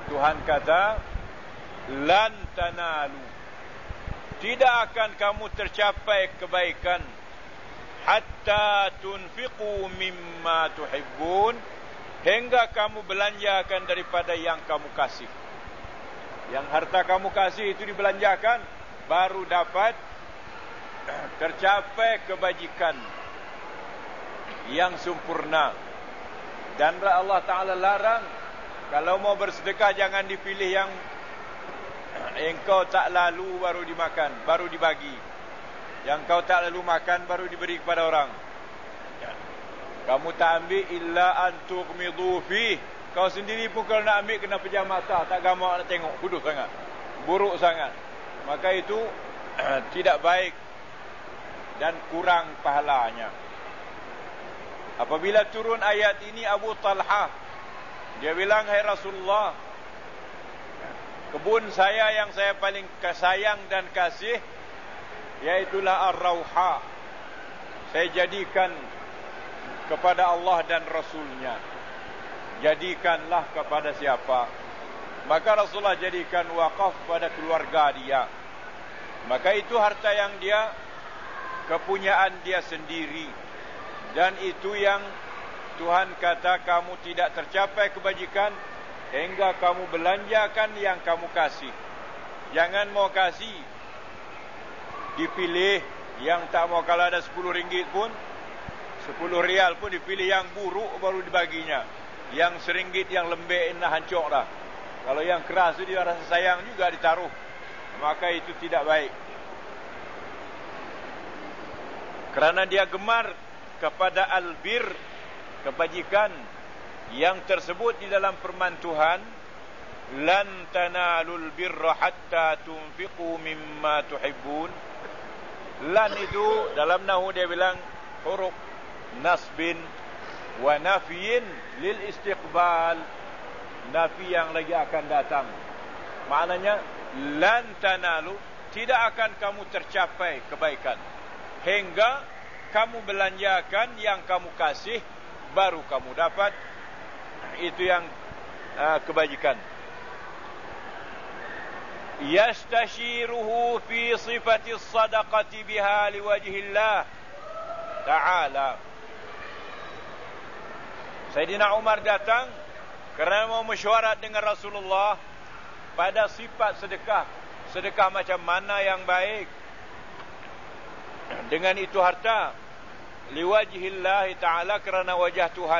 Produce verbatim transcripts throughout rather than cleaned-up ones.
Tuhan kata, lan tanalu, tidak akan kamu tercapai kebaikan hatta tunfiqu mimma tuhibbun, hingga kamu belanjakan daripada yang kamu kasih. Yang harta kamu kasih itu dibelanjakan, baru dapat tercapai kebajikan yang sempurna. Dan Allah Ta'ala larang, kalau mau bersedekah jangan dipilih yang engkau tak lalu baru dimakan, baru dibagi. Yang kau tak lalu makan baru diberi kepada orang. Kamu tak ambil illa antughmidu fi. Kau sendiri pun kalau nak ambil kena pejam mata, tak gamak nak tengok, bodoh sangat, buruk sangat. Maka itu tidak baik dan kurang pahalanya. Apabila turun ayat ini, Abu Talhah dia bilang, hai Rasulullah, kebun saya yang saya paling sayang dan kasih, yaitulah Ar-Rauha, saya jadikan kepada Allah dan Rasulnya. Jadikanlah kepada siapa? Maka Rasulullah jadikan wakaf pada keluarga dia. Maka itu harta yang dia, kepunyaan dia sendiri. Dan itu yang Tuhan kata kamu tidak tercapai kebajikan hingga kamu belanjakan yang kamu kasih. Jangan mau kasih dipilih yang tak mau, kalau ada sepuluh ringgit pun, sepuluh rial pun dipilih yang buruk baru dibaginya. Yang seringgit yang lembek nak hancur dah. Kalau yang keras itu dia rasa sayang juga ditaruh. Maka itu tidak baik. Kerana dia gemar kepada albir, kebajikan yang tersebut di dalam firman Tuhan, lan tanalul birra hatta tunfiqu mimma tuhibbun. Lan itu dalam nahwu dia bilang huruf nasbin wa nafiyin lil istiqbal, nafi yang lagi akan datang. Maknanya lan tanalu, tidak akan kamu tercapai kebaikan hingga kamu belanjakan yang kamu kasih, baru kamu dapat itu yang uh, kebajikan. Yastashiruhu fi sifati sadaqati biha liwajhillah ta'ala. Sayyidina Umar datang kerana mau mesyuarat dengan Rasulullah pada sifat sedekah. Sedekah macam mana yang baik dengan itu harta, liwajhillah ta'ala, kerana wajah Tuhan.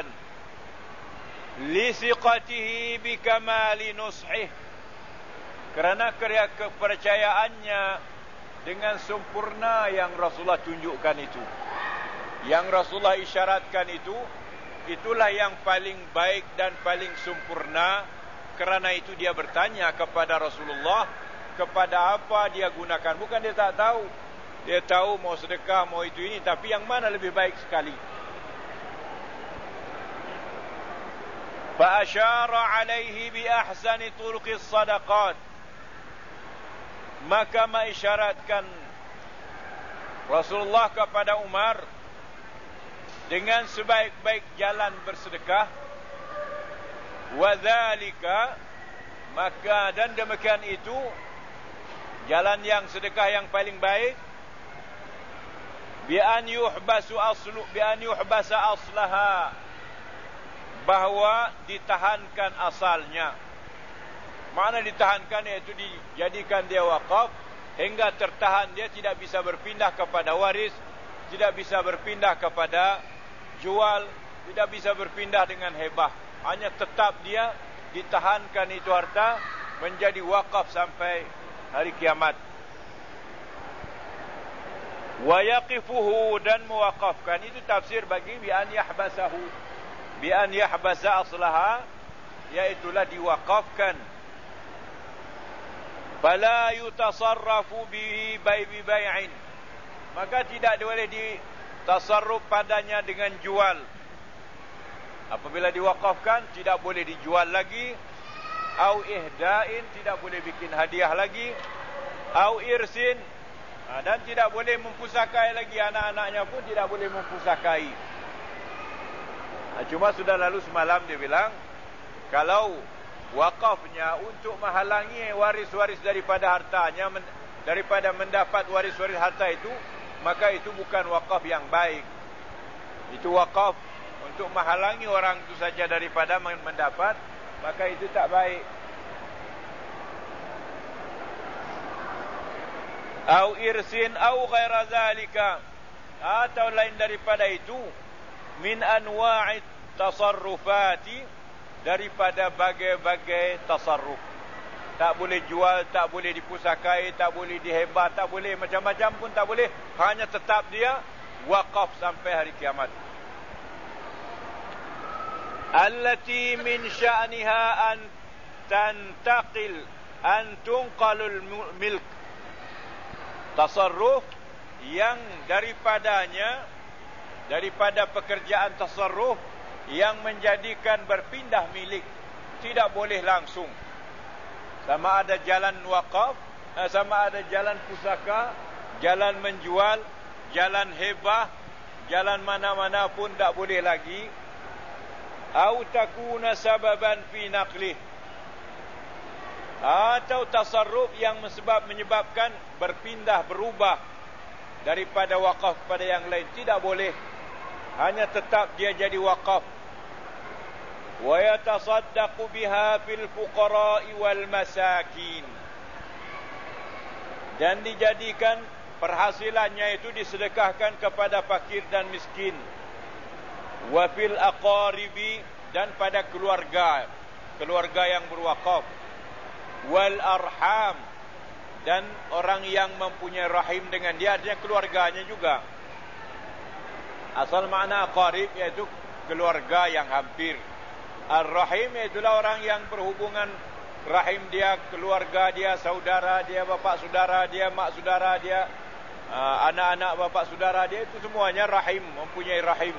Lisiqatihi bikamali nushih, kerana kerja kepercayaannya dengan sempurna yang Rasulullah tunjukkan itu, yang Rasulullah isyaratkan itu, itulah yang paling baik dan paling sempurna. Kerana itu dia bertanya kepada Rasulullah, kepada apa dia gunakan. Bukan dia tak tahu, dia tahu mau sedekah, mau itu ini, tapi yang mana lebih baik sekali. Fa asyara alaihi bi ahsani turuqis sadaqat, maka mengisyaratkan Rasulullah kepada Umar dengan sebaik-baik jalan bersedekah. Wa dzalika, maka dan demikian itu jalan yang sedekah yang paling baik, bi an yuhbasu aslu bi an yuhbasa aslaha, bahwa ditahankan asalnya. Mana ditahankan, iaitu dijadikan dia wakaf hingga tertahan, dia tidak bisa berpindah kepada waris, tidak bisa berpindah kepada jual, tidak bisa berpindah dengan hebah. Hanya tetap dia ditahankan itu harta menjadi wakaf sampai hari kiamat. Wa yaqifuhu, dan mewakafkan, itu tafsir bagi bi an yahbasahu, bi an yahbasa aslaha, iaitulah diwakafkan. Fala yutasarrafu bihi bi bai'in, maka tidak boleh ditasarruf padanya dengan jual. Apabila diwakafkan tidak boleh dijual lagi, au ihda'in, tidak boleh bikin hadiah lagi, au irsin, dan tidak boleh mempusakai lagi, anak-anaknya pun tidak boleh mempusakai. Cuma sudah lalu semalam dia bilang, kalau wakafnya untuk menghalangi waris-waris daripada hartanya, daripada mendapat waris-waris harta itu, maka itu bukan wakaf yang baik. Itu wakaf untuk menghalangi orang itu saja daripada mendapat, maka itu tak baik. Au irsin au ghaira zalika, atau lain daripada itu, min anwa'i tasarrufati, daripada bagai-bagai tasarruf. Tak boleh jual, tak boleh dipusakai, tak boleh dihebah, tak boleh macam-macam pun tak boleh, hanya tetap dia wakaf sampai hari kiamat. Allati min sya'niha an tantaqil an tunqalul milk, tasarruf yang daripadanya, daripada pekerjaan tasarruf yang menjadikan berpindah milik, tidak boleh langsung. Sama ada jalan wakaf, sama ada jalan pusaka, jalan menjual, jalan hebah, jalan mana-mana pun tak boleh lagi. Au takuna sababan fi naqlih, atau tasarruf yang sebab menyebabkan berpindah, berubah daripada wakaf kepada yang lain, tidak boleh, hanya tetap dia jadi wakaf. Wa yatasaddaqu biha fil fuqara'i wal masakin, dan dijadikan perhasilannya itu disedekahkan kepada fakir dan miskin. Wa fil aqaribi, dan pada keluarga, keluarga yang berwakaf. Wal arham, dan orang yang mempunyai rahim dengan dia, artinya keluarganya juga. Asal makna aqarib iaitu keluarga yang hampir. Ar-rahim iaitulah orang yang berhubungan rahim dia, keluarga dia, saudara dia, bapa saudara dia, mak saudara dia, anak-anak bapa saudara dia, itu semuanya rahim, mempunyai rahim.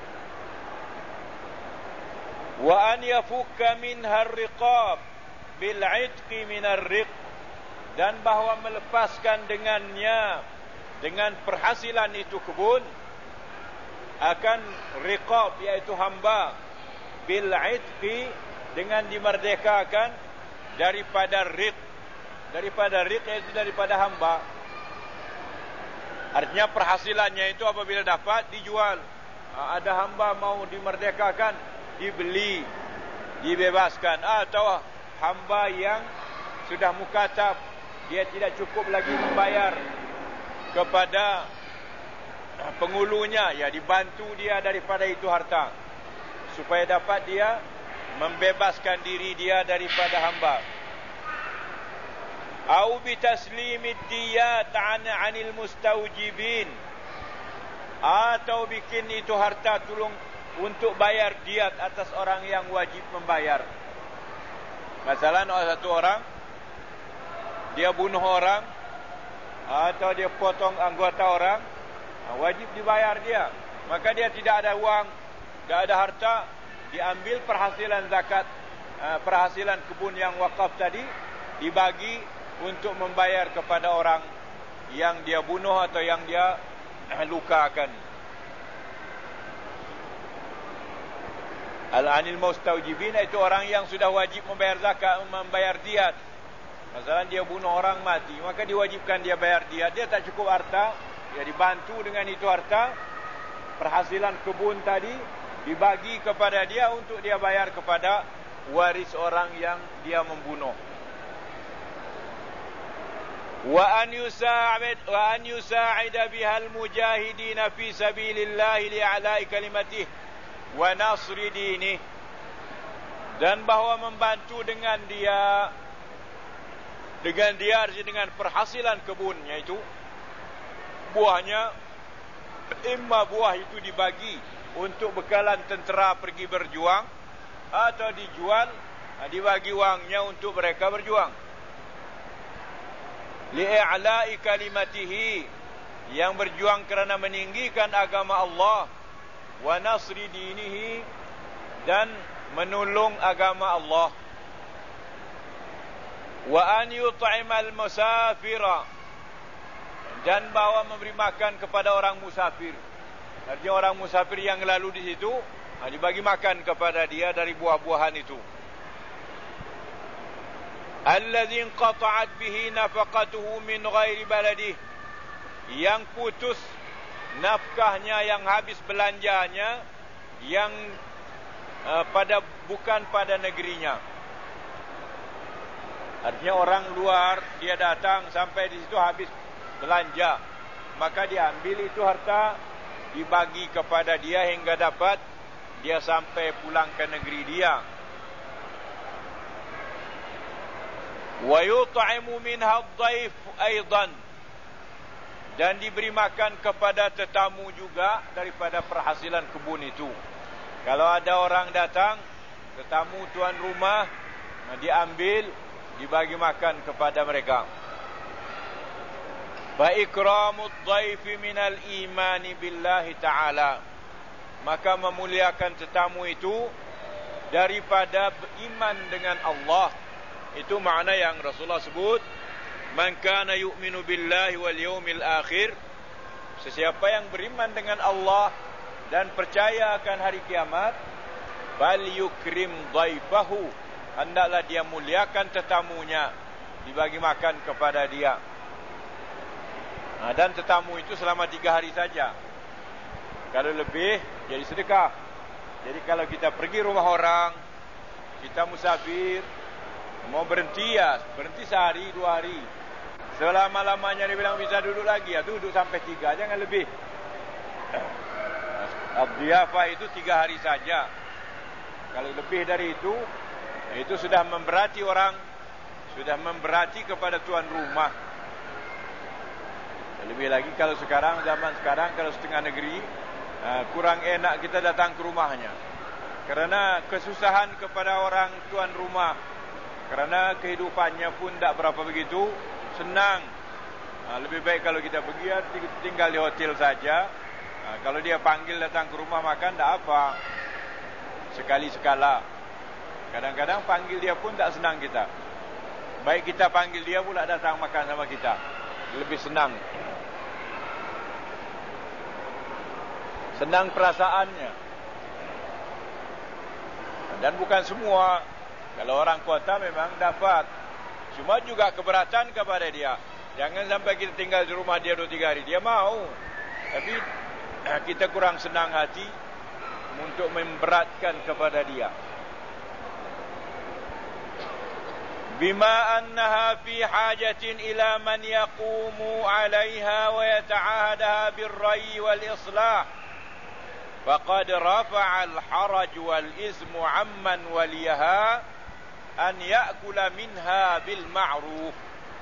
Wa an yafukka minha ar-riqab bil 'itqi min ar-riq, dan bahawa melepaskan dengannya, dengan perhasilan itu kebun, akan riqab iaitu hamba, bil 'itqi, dengan dimerdekakan daripada riq. Daripada riq iaitu daripada hamba. Artinya perhasilannya itu apabila dapat dijual. Ada hamba mau dimerdekakan, dibeli, dibebaskan. Atau hamba yang sudah mukatab, dia tidak cukup lagi membayar kepada pengulunya, ya dibantu dia daripada itu harta, supaya dapat dia membebaskan diri dia daripada hamba. Au bi taslimid diyat an 'anil mustawjibin, atau bikin itu harta tolong untuk bayar diat atas orang yang wajib membayar. Masalah satu orang dia bunuh orang, atau dia potong anggota orang, wajib dibayar dia. Maka dia tidak ada uang, tidak ada harta, diambil perhasilan zakat, perhasilan kebun yang wakaf tadi, dibagi untuk membayar kepada orang yang dia bunuh atau yang dia lukakan. Al-anil mustawjibin itu orang yang sudah wajib membayar zakat, membayar diat. Masalah dia bunuh orang mati, maka diwajibkan dia bayar diat. Dia tak cukup harta, dia dibantu dengan itu harta, perhasilan kebun tadi dibagi kepada dia untuk dia bayar kepada waris orang yang dia membunuh. Wa an yusa'id wa an yusa'ida bihal mujahidin fi sabilillah li'ala'i kalimatihi wa nasri dini, dan bahawa membantu dengan dia, dengan dia dengan perhasilan kebunnya itu, buahnya, imma buah itu dibagi untuk bekalan tentera pergi berjuang, atau dijual, dibagi wangnya untuk mereka berjuang. Li'a'la'i kalimatihi, yang berjuang kerana meninggikan agama Allah, wa nasri dinihi, dan menolong agama Allah. Wa an yut'imal musafira, dan bawa memberi makan kepada orang musafir. Artinya orang musafir yang lalu di situ, dibagi makan kepada dia dari buah-buahan itu. alladzi qata'at bihi nafaqatuhu min ghairi baladihi, yang putus nafkahnya, yang habis belanjanya, yang uh, pada bukan pada negerinya. Artinya orang luar, dia datang sampai di situ habis belanja, maka diambil itu harta, dibagi kepada dia hingga dapat dia sampai pulang ke negeri dia. Wa yut'imu minha ad-dhaif aidan, dan diberi makan kepada tetamu juga daripada perhasilan kebun itu. Kalau ada orang datang, tetamu tuan rumah, diambil, dibagi makan kepada mereka. Fa ikramud dhaifi minal imani billahi ta'ala, maka memuliakan tetamu itu daripada beriman dengan Allah. Itu makna yang Rasulullah sebut, man kana yu'minu billahi wal yawmil akhir, sesiapa yang beriman dengan Allah dan percaya akan hari kiamat, bal yukrim dhaifahu, hendaklah dia muliakan tetamunya, dibagi makan kepada dia. Nah, dan tetamu itu selama tiga hari saja. Kalau lebih, jadi sedekah. Jadi kalau kita pergi rumah orang, kita musafir, mau berhenti ya, berhenti sehari, dua hari. Selama-lamanya dia bilang bisa duduk lagi, ya duduk sampai tiga, jangan lebih. Abdiyafah itu tiga hari saja. Kalau lebih dari itu, itu sudah memberati orang, sudah memberati kepada tuan rumah. Lebih lagi kalau sekarang, zaman sekarang, kalau setengah negeri, kurang enak kita datang ke rumahnya, karena kesusahan kepada orang tuan rumah, karena kehidupannya pun tak berapa begitu senang. Lebih baik kalau kita pergi ya, tinggal di hotel saja. Kalau dia panggil datang ke rumah makan, tak apa, sekali-sekala. Kadang-kadang panggil dia pun tak senang kita. Baik kita panggil dia pula datang makan sama kita, lebih senang. Senang perasaannya. Dan bukan semua. Kalau orang kota memang dapat, cuma juga keberatan kepada dia. Jangan sampai kita tinggal di rumah dia dua tiga hari, dia mau, tapi kita kurang senang hati untuk memberatkan kepada dia. Bima annaha fi hajatin ila man yaqumu 'alayha wa yata'ahadaha birrayyi wal islah, faqad rafa'a al-haraj wal ismu 'amman waliyaha an ya'kula minha bil ma'ruf.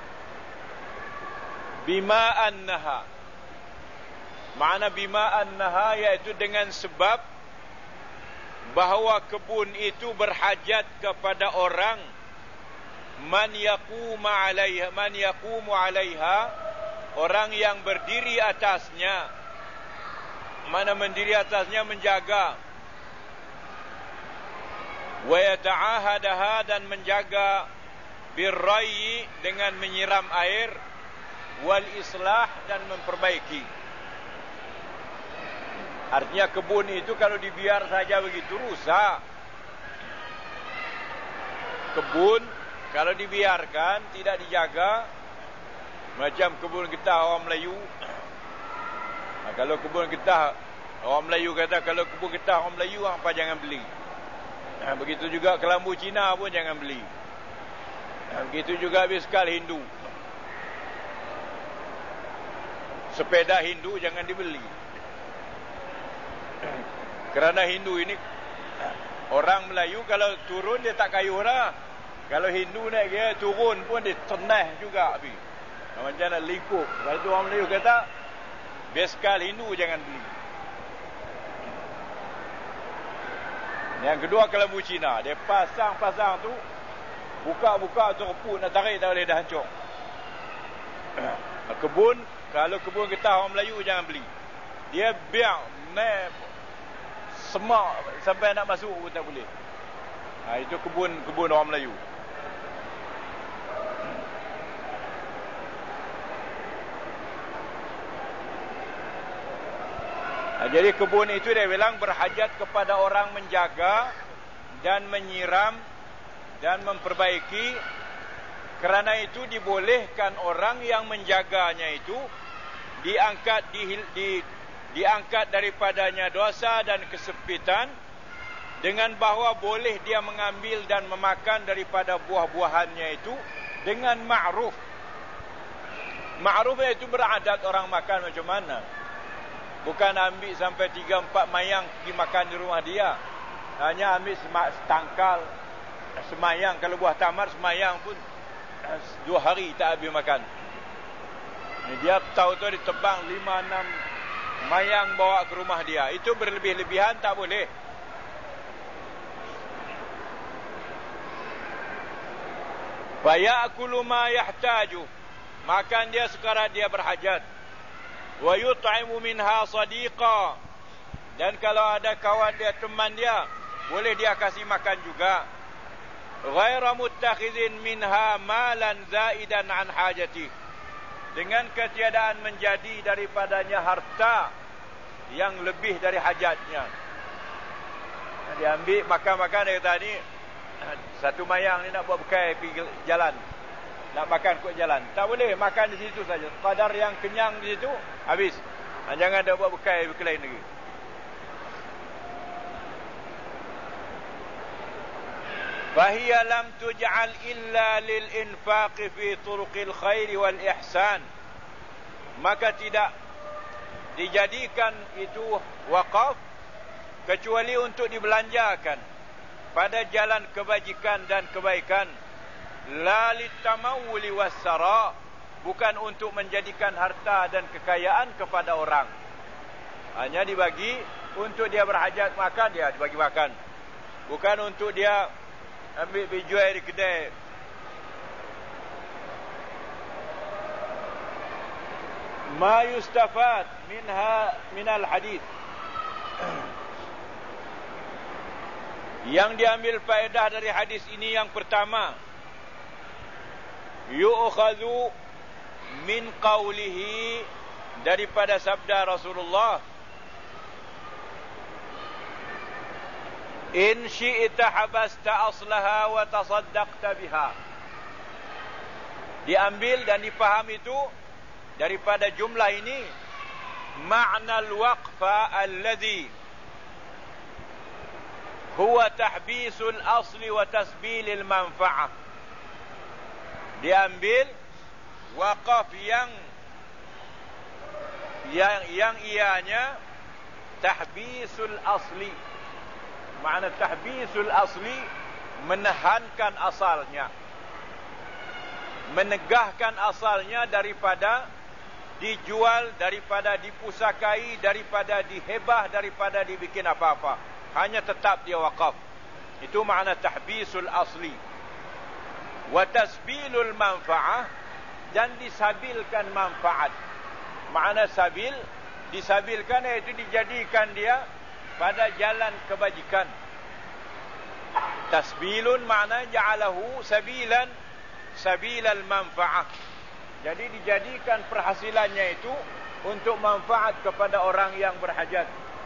Bima annaha, makna bima annaha iaitu dengan sebab bahawa kebun itu berhajat kepada orang man yaqumu 'alaiha, man yaqumu 'alaiha, orang yang berdiri atasnya. Mana mendiri atasnya, menjaga. Wa yata'ahadaha, dan menjaga, birrayyi, dengan menyiram air, wal islah, dan memperbaiki. Artinya kebun itu kalau dibiar saja begitu rusak. Kebun kalau dibiarkan, tidak dijaga, macam kebun getah orang Melayu. Nah, kalau kebun getah orang Melayu kata, kalau kebun getah orang Melayu, apa jangan beli. Nah, begitu juga kelambu Cina pun jangan beli. Nah, begitu juga biskal Hindu. Sepeda Hindu jangan dibeli. Kerana Hindu ini, orang Melayu kalau turun dia tak kayuh dah. Kalau Hindu naik dia turun pun dia tenah juga. Nah, macam nak likuk. Kalau tu orang Melayu kata, beskal Hindu jangan beli. Yang kedua kelambu Cina, dia pasang-pasang tu, buka-buka tu reput, nak tarik tak boleh, dah hancur. Kebun, kalau kebun getah orang Melayu jangan beli. Dia biar naik semak sampai nak masuk pun tak boleh. Ha, itu kebun kebun orang Melayu. Ha, jadi kebun itu dia bilang berhajat kepada orang menjaga dan menyiram dan memperbaiki Kerana itu dibolehkan orang yang menjaganya itu diangkat di, di, diangkat daripadanya dosa dan kesepitan, dengan bahawa boleh dia mengambil dan memakan daripada buah-buahannya itu dengan ma'ruf. Ma'ruf itu beradat orang makan macam mana. Bukan ambil sampai tiga empat mayang pergi makan di rumah dia. Hanya ambil setangkal semayang. Kalau buah tamar semayang pun dua hari tak habis makan. Dia tahu-tahu ditebang lima enam mayang bawa ke rumah dia. Itu berlebih-lebihan, tak boleh. Fa ya'kulu ma yahtaju, makan dia sekadar dia berhajat. Wa yut'imu minha sadiqa, dan kalau ada kawan dia, teman dia, boleh dia kasih makan juga. Ghaira muttakhizin minha malan zaidan an hajati, dengan ketiadaan menjadi daripadanya harta yang lebih dari hajatnya. Dia ambil makan-makan dia kata ni satu mayang ni nak buat bekal pergi jalan, nak makan kot jalan. Tak boleh, makan di situ saja. Kadar yang kenyang di situ, habis. Jangan ada buat bekal ke lain lagi. Fahiya lam tuj'al illa lil infaq fi turuqil khair wal ihsan, maka tidak dijadikan itu wakaf kecuali untuk dibelanjakan pada jalan kebajikan dan kebaikan. La litamawuli wassara, bukan untuk menjadikan harta dan kekayaan kepada orang. Hanya dibagi untuk dia berhajat makan, dia dibagi makan. Bukan untuk dia ambil jual di kedai. Ma yustafad minha minal hadith, yang diambil faedah dari hadis ini yang pertama, yu'khadhu min qawlihi, daripada sabda Rasulullah, in syi'ta habasta aslaha wa tasaddaqta biha. Diambil dan dipaham itu daripada jumlah ini ma'na al-waqfa alladhi huwa tahbisul asli wa tasbilil manfa'ah. Diambil wakaf yang yang yang ianya tahbisul asli. Makna tahbisul asli, menahankan asalnya, menegahkan asalnya daripada dijual, daripada dipusakai, daripada dihebah, daripada dibikin apa-apa. Hanya tetap dia wakaf. Itu makna tahbisul asli. Wa tasbilul manfa'ah, dan disabilkan manfaat. Makna sabil, disabilkan iaitu dijadikan dia pada jalan kebajikan. Tasbilun makna ja'alahu sabilan, sabilal manfa'ah. Jadi dijadikan perhasilannya itu untuk manfaat kepada orang yang berhajat.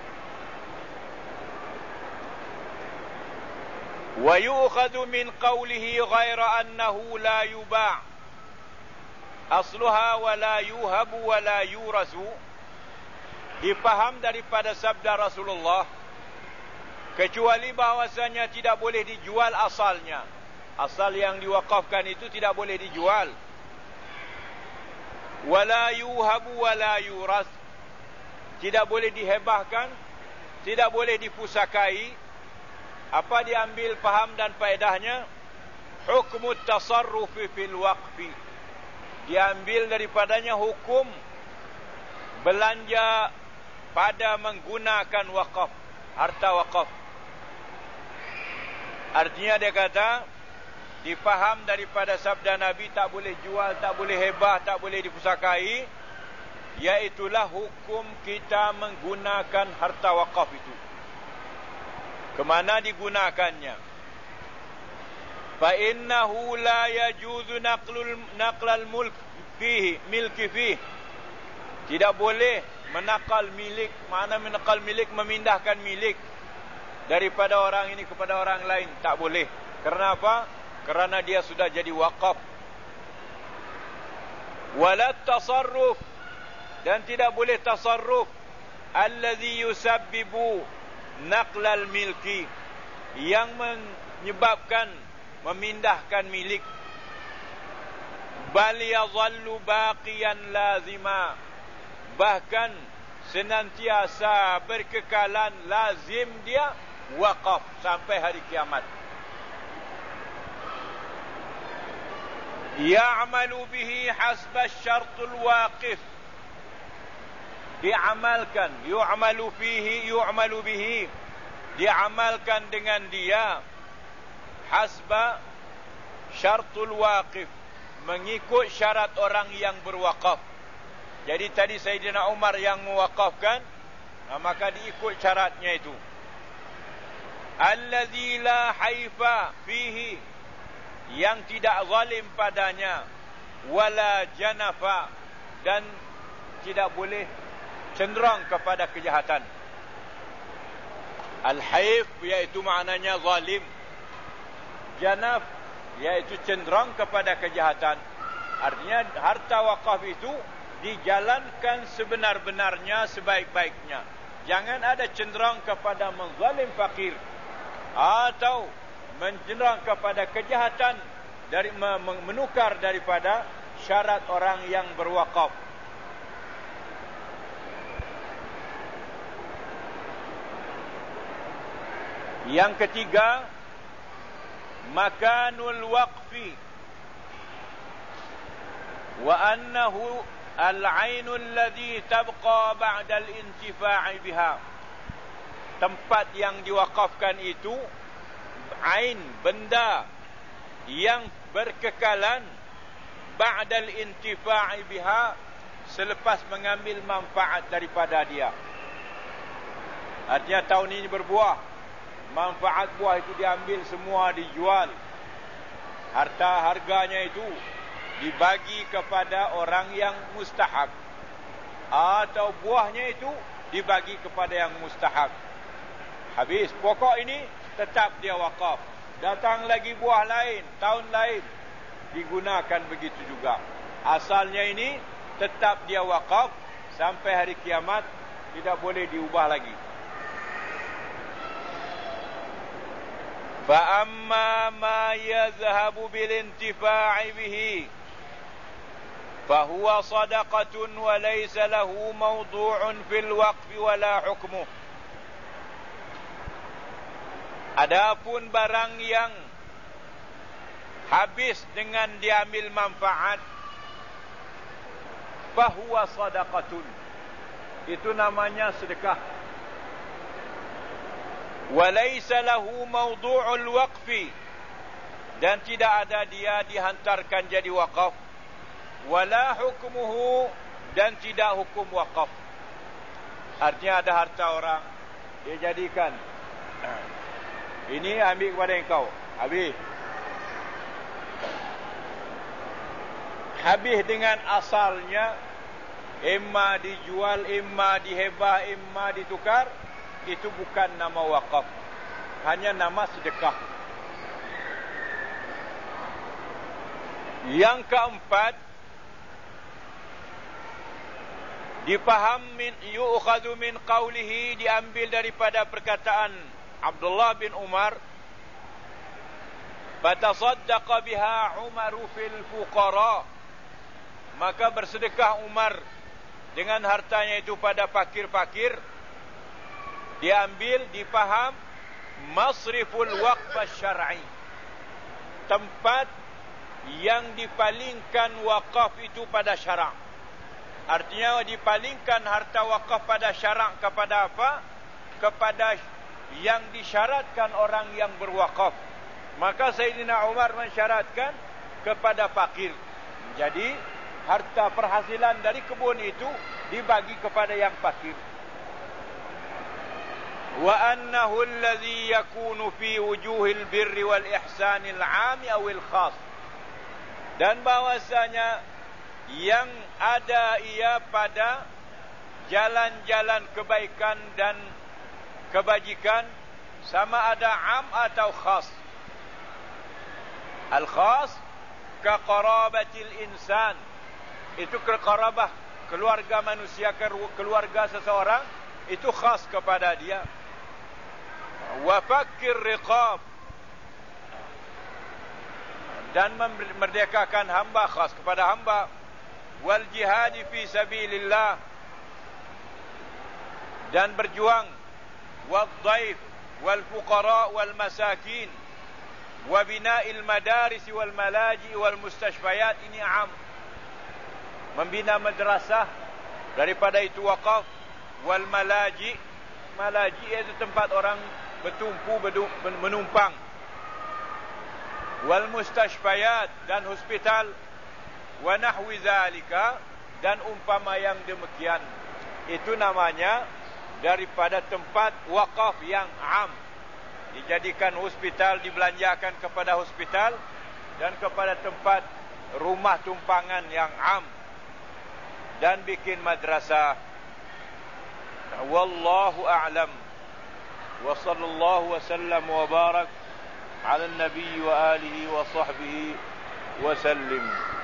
Wa yu'khadhu min qawlihi ghaira annahu la yuba' asluha wa la yuhabu wa la yurasu. Dipaham daripada sabda Rasulullah, kecuali bahawasanya tidak boleh dijual asalnya. Asal yang diwakafkan itu tidak boleh dijual. Wa la yuhabu wa la yuras, tidak boleh dihebahkan, tidak boleh dipusakai. Apa diambil faham dan faedahnya? Hukmut tasarrufi fil waqfi, diambil daripadanya hukum belanja pada menggunakan wakaf, harta wakaf. Artinya dia kata, difaham daripada sabda Nabi, tak boleh jual, tak boleh hebah, tak boleh dipusakai, iaitulah hukum kita menggunakan harta wakaf itu. Kemana digunakannya? Fa innahu la yajuzu naqlul naqlal mulk fihi, milki fihi. Tidak boleh menakal milik. Mana menakal milik? Memindahkan milik daripada orang ini kepada orang lain. Tak boleh. Kerana apa? Kerana dia sudah jadi wakaf. wala tasarruf, dan tidak boleh tasarruf alladhi yusabbibu naqlal milki, yang menyebabkan memindahkan milik. Bal yadhallu baqiyan lazima, bahkan senantiasa berkekalan lazim dia waqaf sampai hari kiamat. Ya'malu bihi hasba syartul waqif, diamalkan, yu'malu fihi yu'malu bihi, diamalkan dengan dia hasba syartul waqif, mengikut syarat orang yang berwakaf. Jadi tadi Sayyidina Umar yang mewakafkan, maka diikut syaratnya itu. Allazi la haifa fihi, yang tidak zalim padanya, wala janafa, dan tidak boleh cenderung kepada kejahatan. Al-haif iaitu maknanya zalim, janaf iaitu cenderung kepada kejahatan. Artinya harta wakaf itu dijalankan sebenar-benarnya, sebaik-baiknya. Jangan ada cenderung kepada menzalim fakir atau mencenderung kepada kejahatan, dari menukar daripada syarat orang yang berwakaf. Yang ketiga, makanul waqfi, wa annahu al-'ainu alladhi tabqa ba'da al-intifa'i biha. Tempat yang diwakafkan itu ain, benda yang berkekalan ba'da al-intifa'i biha, selepas mengambil manfaat daripada dia. Artinya tahun ini berbuah, manfaat buah itu diambil semua, dijual. Harta harganya itu dibagi kepada orang yang mustahak, atau buahnya itu dibagi kepada yang mustahak. Habis, pokok ini tetap dia wakaf. Datang lagi buah lain, tahun lain, digunakan begitu juga. Asalnya ini tetap dia wakaf sampai hari kiamat, tidak boleh diubah lagi. فَأَمَّا مَا يَذْهَبُ بِالِانْتِفَاعِ بِهِ فَهُوَ صَدَقَةٌ وَلَيْسَ لَهُ مَوْضُوعٌ فِي الْوَقْفِ وَلَا حُكْمُهُ. Adapun barang yang habis dengan diambil manfaat, فَهُوَ صَدَقَةٌ, itu namanya sedekah. وَلَيْسَ لَهُ مَوْضُوعُ الْوَقْفِ, dan tidak ada dia dihantarkan jadi wakaf. وَلَا حُكْمُهُ, dan tidak hukum wakaf. Artinya ada harta orang, dia jadikan, ini ambil kepada engkau, habis. Habis dengan asalnya, imma dijual, imma dihebah, imma ditukar, itu bukan nama wakaf, hanya nama sedekah. Yang keempat, dipaham min yu'khadhu min qawlihi, diambil daripada perkataan Abdullah bin Umar, fatasaddaqa biha Umaru fil fuqara, maka bersedekah Umar dengan hartanya itu pada fakir-fakir. Diambil, dipaham masriful waqf syar'i, tempat yang dipalingkan wakaf itu pada syarak. Artinya dipalingkan harta wakaf pada syarak kepada apa? Kepada yang disyaratkan orang yang berwakaf. Maka Sayyidina Umar mensyaratkan kepada fakir. Jadi harta perhasilan dari kebun itu dibagi kepada yang fakir. Wa annahu alladhi yakunu fi wujuhil birri wal ihsanil 'ami awil khas, dan bahwasanya yang ada ia pada jalan-jalan kebaikan dan kebajikan, sama ada am atau khas. Al khas ka qarabatil insan, itu qarabah, keluarga manusia, keluarga seseorang, itu khas kepada dia. Wa fakkir riqab, dan memerdekakan hamba, khas kepada hamba. Wal jihad fi sabilillah, dan berjuang. Wal dhaif wal fuqara wal masakin, wa bina'il madaris wal malaji wal mustashfayat, ini am. Membina madrasah, daripada itu waqaf. Wal malaji, malaji itu tempat orang bertumpu, menumpang. Wal mustashfayat, dan hospital. Wa nahwi zalika, dan umpama yang demikian. Itu namanya daripada tempat waqaf yang am, dijadikan hospital, dibelanjakan kepada hospital, dan kepada tempat rumah tumpangan yang am, dan bikin madrasah. Wallahu a'lam. Wa sallallahu wa sallam wa barak ala nabi wa alihi wa sahbihi wa sallim.